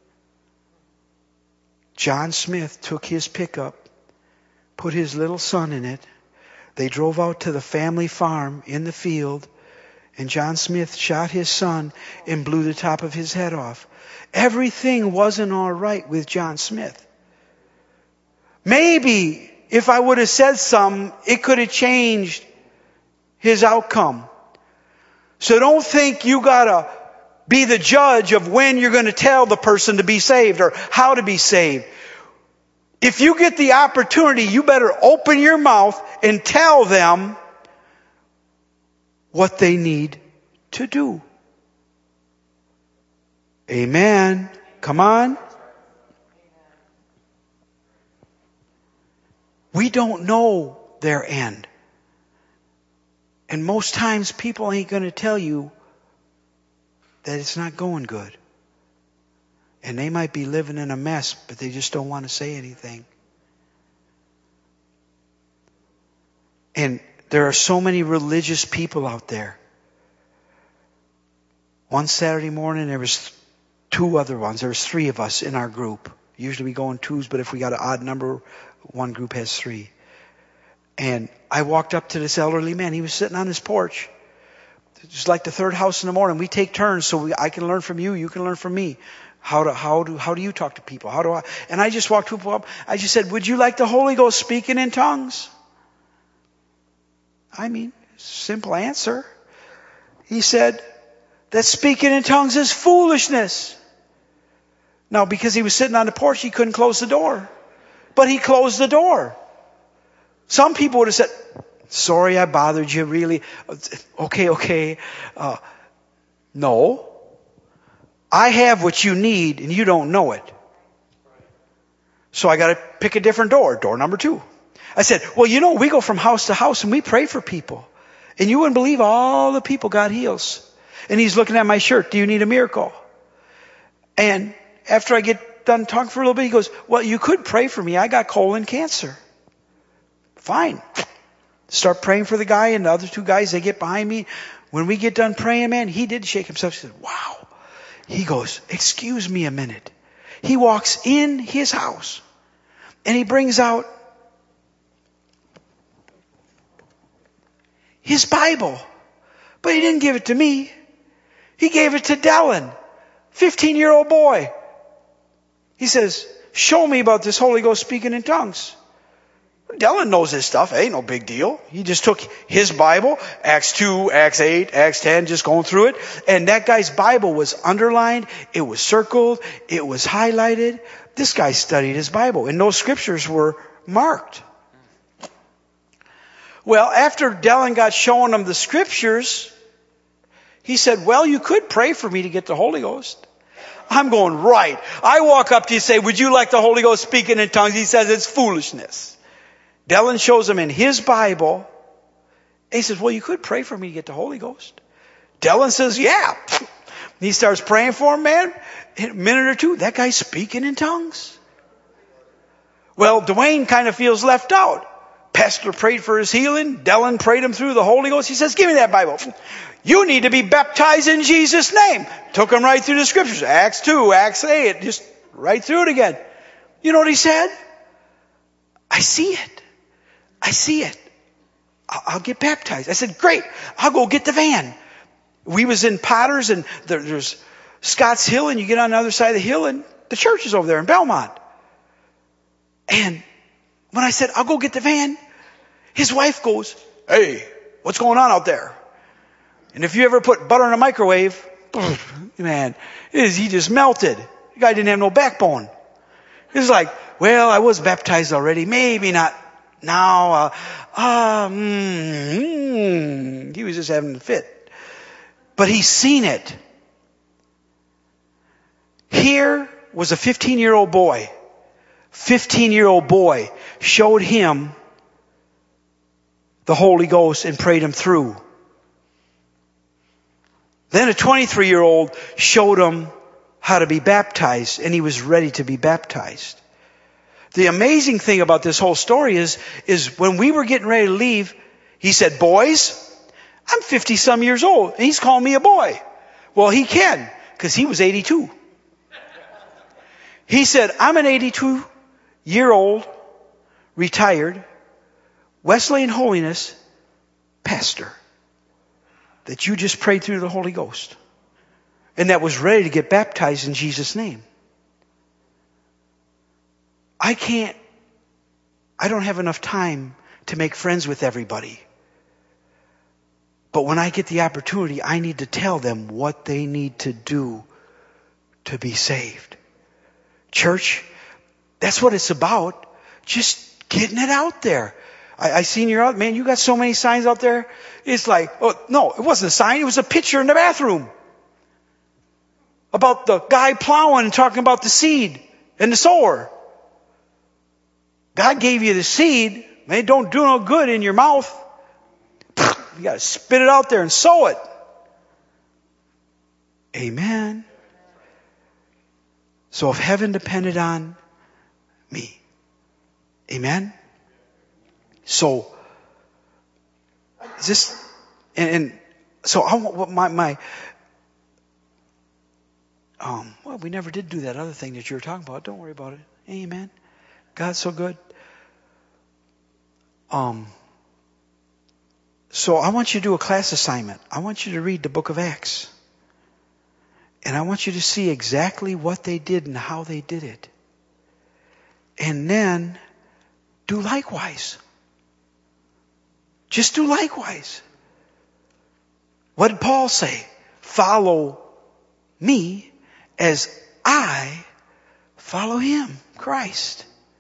John Smith took his pickup, put his little son in it. They drove out to the family farm in the field, and John Smith shot his son and blew the top of his head off. Everything wasn't all right with John Smith. Maybe if I would have said something, it could have changed his outcome. So don't think you gotta be the judge of when you're going to tell the person to be saved or how to be saved. If you get the opportunity, you better open your mouth and tell them what they need to do. Amen. Come on. We don't know their end. And most times people ain't going to tell you that it's not going good. And they might be living in a mess, but they just don't want to say anything. And there are so many religious people out there. One Saturday morning, there was two other ones. There was three of us in our group. Usually we go in twos, but if we got an odd number, one group has three. And I walked up to this elderly man. He was sitting on his porch. just like the third house in the morning. We take turns so I can learn from you. You can learn from me. How do you talk to people? How do I? And I just walked people up. I just said, would you like the Holy Ghost speaking in tongues? I mean, simple answer. He said that speaking in tongues is foolishness. Now, because he was sitting on the porch, he couldn't close the door. But he closed the door. Some people would have said, sorry I bothered you, really. Okay. No. I have what you need and you don't know it. So I got to pick a different door. Door number 2. I said, well, we go from house to house and we pray for people. And you wouldn't believe all the people God heals. And he's looking at my shirt. Do you need a miracle? And after I get done talking for a little bit, he goes, well, you could pray for me. I got colon cancer. Fine. Start praying for the guy, and the other 2 guys, they get behind me. When we get done praying, man, he did shake himself. He said, wow. He goes, excuse me a minute. He walks in his house and he brings out his Bible. But he didn't give it to me. He gave it to Dellen, 15-year-old boy. He says, show me about this Holy Ghost speaking in tongues. Dellen knows his stuff. It ain't no big deal. He just took his Bible, Acts 2, Acts 8, Acts 10, just going through it. And that guy's Bible was underlined. It was circled. It was highlighted. This guy studied his Bible. And those scriptures were marked. Well, after Dellen got showing him the scriptures, he said, well, you could pray for me to get the Holy Ghost. I'm going, right. I walk up to you and say, would you like the Holy Ghost speaking in tongues? He says, it's foolishness. Dellen shows him in his Bible. He says, well, you could pray for me to get the Holy Ghost. Dellen says, yeah. He starts praying for him, man. In a minute or 2, that guy's speaking in tongues. Well, Dwayne kind of feels left out. Pastor prayed for his healing. Dellen prayed him through the Holy Ghost. He says, give me that Bible. You need to be baptized in Jesus' name. Took him right through the scriptures. Acts 2, Acts 8, just right through it again. You know what he said? I see it. I'll get baptized. I said, great. I'll go get the van. We was in Potters, and there's Scotts Hill, and you get on the other side of the hill, and the church is over there in Belmont. And when I said, I'll go get the van, his wife goes, hey, what's going on out there? And if you ever put butter in a microwave, man, he just melted. The guy didn't have no backbone. He was like, well, I was baptized already. Maybe not now. He was just having a fit. But he's seen it. Here was a 15-year-old boy. 15-year-old boy showed him the Holy Ghost and prayed him through. Then a 23-year-old showed him how to be baptized, and he was ready to be baptized. The amazing thing about this whole story is when we were getting ready to leave, he said, boys, I'm 50-some years old, and he's calling me a boy. Well, he can, because he was 82. He said, I'm an 82-year-old, retired, Wesleyan Holiness pastor that you just prayed through the Holy Ghost and that was ready to get baptized in Jesus' name. I don't have enough time to make friends with everybody. But when I get the opportunity, I need to tell them what they need to do to be saved. Church, that's what it's about. Just getting it out there. I seen you out, man, you got so many signs out there. It's like, oh, no, it wasn't a sign. It was a picture in the bathroom about the guy plowing and talking about the seed and the sower. God gave you the seed. Man, it don't do no good in your mouth. You got to spit it out there and sow it. Amen. So if heaven depended on me, amen. So this, and so I want well, we never did do that other thing that you were talking about. Don't worry about it. Amen. God's so good. So I want you to do a class assignment. I want you to read the book of Acts. And I want you to see exactly what they did and how they did it. And then do likewise. Just do likewise. What did Paul say? Follow me as I follow him, Christ.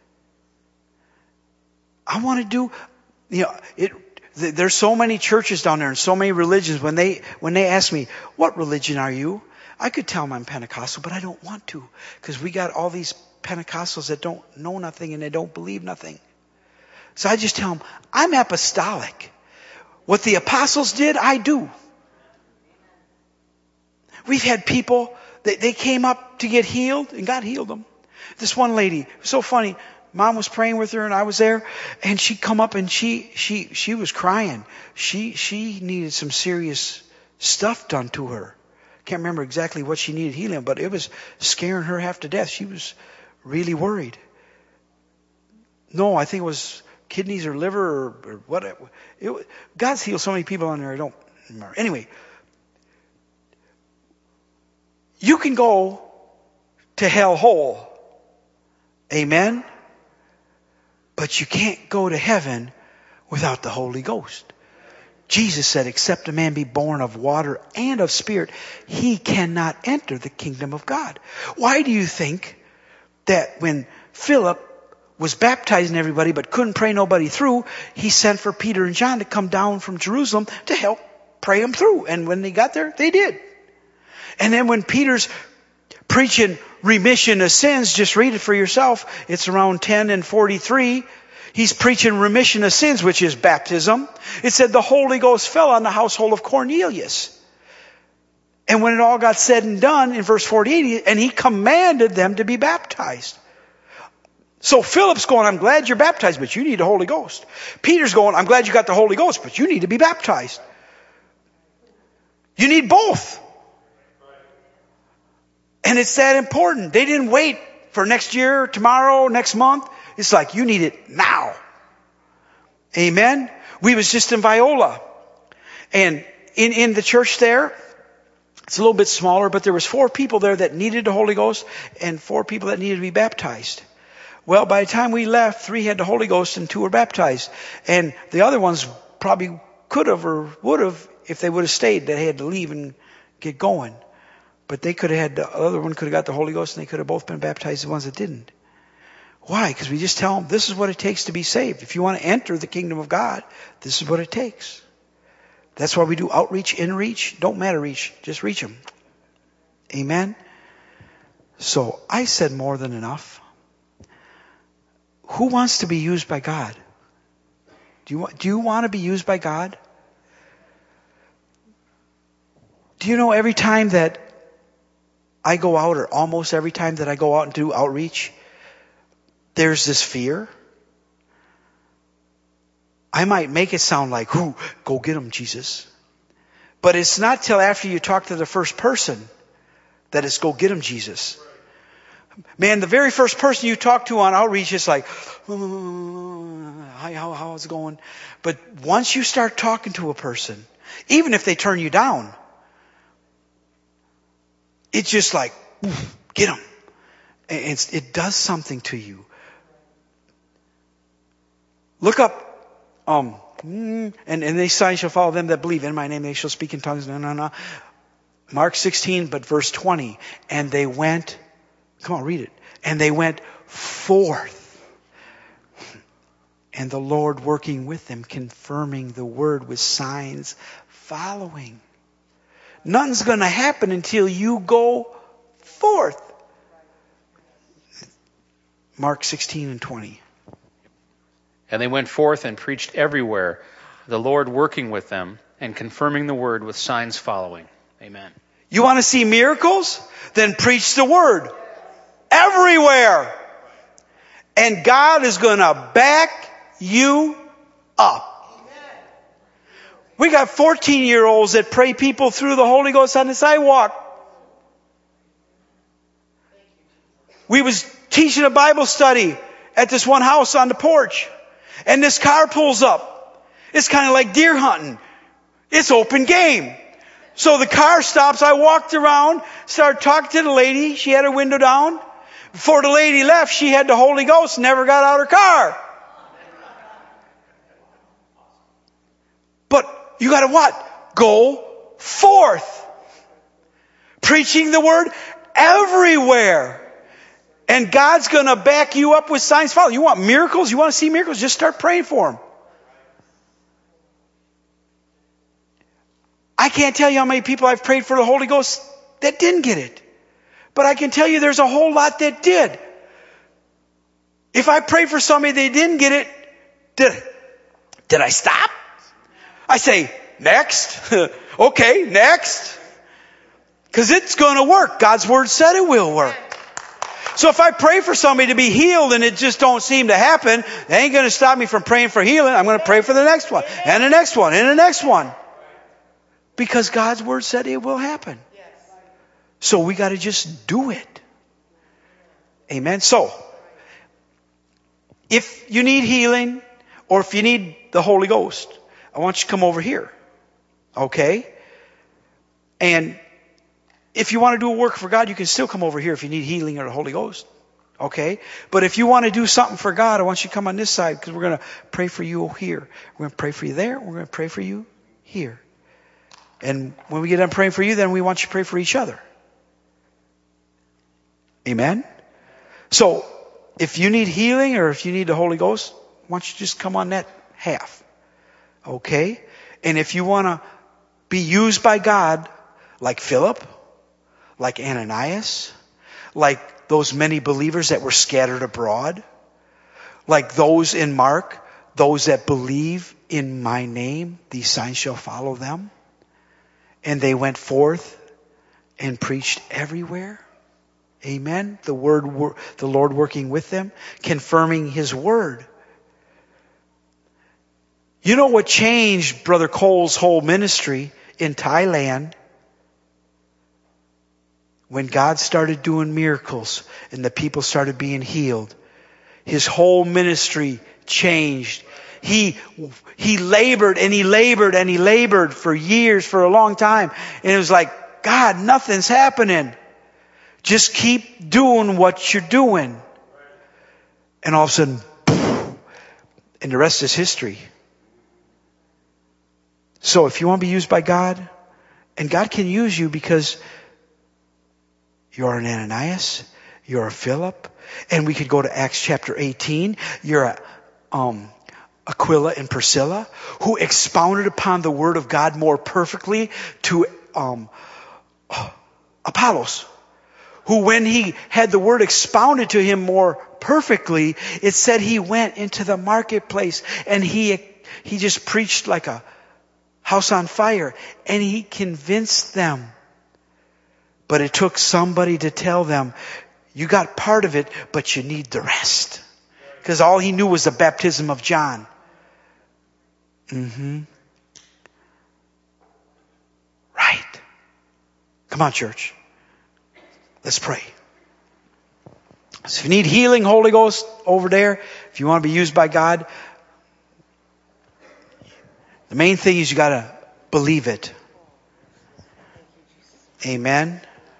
I want to do, there's so many churches down there and so many religions. When they ask me, what religion are you? I could tell them I'm Pentecostal, but I don't want to, because we got all these Pentecostals that don't know nothing and they don't believe nothing. So I just tell them, I'm apostolic. What the apostles did, I do. We've had people, they came up to get healed, and God healed them. This one lady, it was so funny. Mom was praying with her, and I was there, and she come up and she was crying. She needed some serious stuff done to her. Can't remember exactly what she needed healing, but it was scaring her half to death. She was really worried. No, I think it was kidneys or liver or whatever. God's healed so many people on there, I don't remember. Anyway, you can go to hell whole. Amen? But you can't go to heaven without the Holy Ghost. Jesus said, except a man be born of water and of spirit, he cannot enter the kingdom of God. Why do you think that when Philip was baptizing everybody but couldn't pray nobody through, he sent for Peter and John to come down from Jerusalem to help pray them through? And when they got there, they did. And then when Peter's preaching remission of sins, just read it for yourself. It's around 10 and 43. He's preaching remission of sins, which is baptism. It said the Holy Ghost fell on the household of Cornelius. And when it all got said and done, in verse 48, and he commanded them to be baptized. So Philip's going, I'm glad you're baptized, but you need the Holy Ghost. Peter's going, I'm glad you got the Holy Ghost, but you need to be baptized. You need both. And it's that important. They didn't wait for next year, tomorrow, next month. It's like you need it now. Amen. We was just in Viola. And in the church there, it's a little bit smaller, but there was 4 people there that needed the Holy Ghost and 4 people that needed to be baptized. Well, by the time we left, 3 had the Holy Ghost and 2 were baptized. And the other ones probably could have or would have if they would have stayed. They had to leave and get going. But they could have had, the other one could have got the Holy Ghost and they could have both been baptized, the ones that didn't. Why? Because we just tell them, this is what it takes to be saved. If you want to enter the kingdom of God, this is what it takes. That's why we do outreach, in-reach. Don't matter reach, just reach them. Amen? So I said more than enough. Who wants to be used by God? Do you want to be used by God? Do you know every time that I go out, or almost every time that I go out and do outreach, there's this fear? I might make it sound like, go get them, Jesus. But it's not till after you talk to the first person that it's go get them, Jesus. Man, the very first person you talk to on outreach is like, how's it going? But once you start talking to a person, even if they turn you down, it's just like, get them. It does something to you. Look up, and these signs shall follow them that believe. In my name they shall speak in tongues. No. Mark 16, but verse 20. And they went, come on, read it. And they went forth. And the Lord working with them, confirming the word with signs following. Nothing's going to happen until you go forth. Mark 16 and 20. And they went forth and preached everywhere, the Lord working with them and confirming the word with signs following. Amen. You want to see miracles? Then preach the word. Everywhere. And God is going to back you up. We got 14-year-olds that pray people through the Holy Ghost on the sidewalk. We was teaching a Bible study at this one house on the porch. And this car pulls up. It's kind of like deer hunting. It's open game. So the car stops. I walked around, started talking to the lady. She had her window down. Before the lady left, she had the Holy Ghost, never got out of her car. But you got to what? Go forth. Preaching the word everywhere. And God's going to back you up with signs follow. You want miracles? You want to see miracles? Just start praying for them. I can't tell you how many people I've prayed for the Holy Ghost that didn't get it. But I can tell you there's a whole lot that did. If I prayed for somebody they didn't get it, did I stop? I say, next. Okay, next. Because it's going to work. God's word said it will work. So if I pray for somebody to be healed and it just don't seem to happen, it ain't going to stop me from praying for healing. I'm going to pray for the next one, and the next one, and the next one. Because God's word said it will happen. So we got to just do it. Amen. So, if you need healing or if you need the Holy Ghost, I want you to come over here. Okay? And if you want to do a work for God, you can still come over here if you need healing or the Holy Ghost. Okay? But if you want to do something for God, I want you to come on this side because we're going to pray for you here. We're going to pray for you there. We're going to pray for you here. And when we get done praying for you, then we want you to pray for each other. Amen? So, if you need healing or if you need the Holy Ghost, why don't you just come on that half? Okay? And if you want to be used by God, like Philip, like Ananias, like those many believers that were scattered abroad, like those in Mark, those that believe in my name, these signs shall follow them. And they went forth and preached everywhere. Amen. The Lord working with them, confirming His word. You know what changed Brother Cole's whole ministry in Thailand? When God started doing miracles and the people started being healed, his whole ministry changed. He labored and he labored and he labored for years, for a long time. And it was like, God, nothing's happening. Just keep doing what you're doing. And all of a sudden, and the rest is history. So if you want to be used by God, and God can use you because you're an Ananias, you're a Philip, and we could go to Acts chapter 18. You're Aquila and Priscilla, who expounded upon the word of God more perfectly to Apollos, who when he had the word expounded to him more perfectly, it said he went into the marketplace and he just preached like a house on fire, and he convinced them. But it took somebody to tell them, you got part of it, but you need the rest. Because all he knew was the baptism of John. Right. Come on, church. Let's pray. So if you need healing, Holy Ghost, over there, if you want to be used by God, the main thing is you got to believe it. Amen.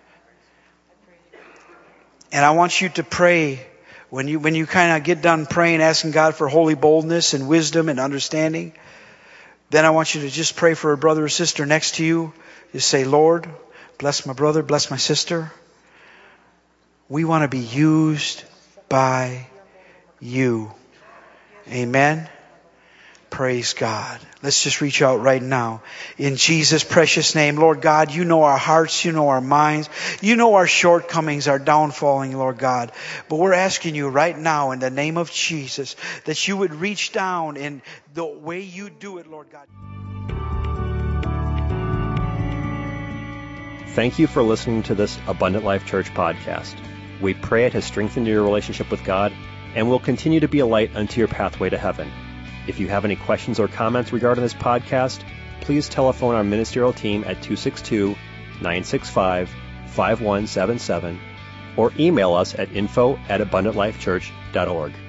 And I want you to pray when you kind of get done praying, asking God for holy boldness and wisdom and understanding. Then I want you to just pray for a brother or sister next to you. Just say, Lord, bless my brother, bless my sister. We want to be used by you. Amen. Praise God. Let's just reach out right now. In Jesus' precious name, Lord God, you know our hearts, you know our minds, you know our shortcomings, our downfalling, Lord God. But we're asking you right now in the name of Jesus that you would reach down in the way you do it, Lord God. Thank you for listening to this Abundant Life Church podcast. We pray it has strengthened your relationship with God and will continue to be a light unto your pathway to heaven. If you have any questions or comments regarding this podcast, please telephone our ministerial team at 262-965-5177 or email us at info@abundantlifechurch.org.